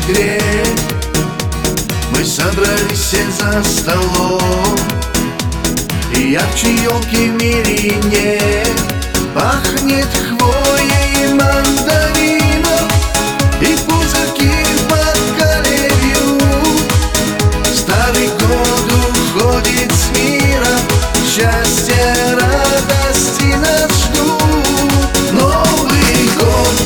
согреть. Мы собрались все за столом, и ярче елки в мире нет. Пахнет хвоей и мандарином, и пузырьки под колею. Старый год уходит с мира, счастье, радости нас ждут. Новый год,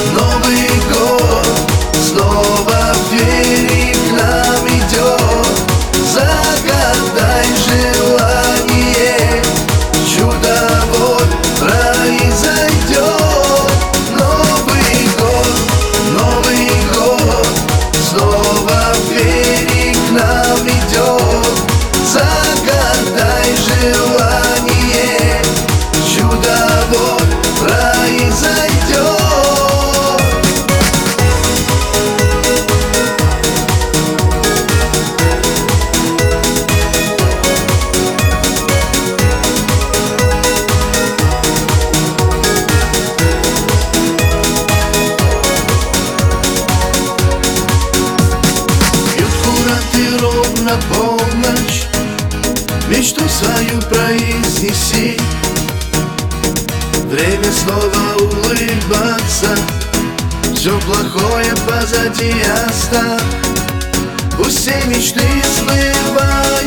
снова в двери к нам идет. Загадай желание, чудо вот произойдет. Новый год, снова в двери к нам идет. Загадай желание, чудо вот произойдет. Ты ровно полночь, мечту свою произнеси. Время снова улыбаться, все плохое позади оставь. Пусть все мечты сбываются.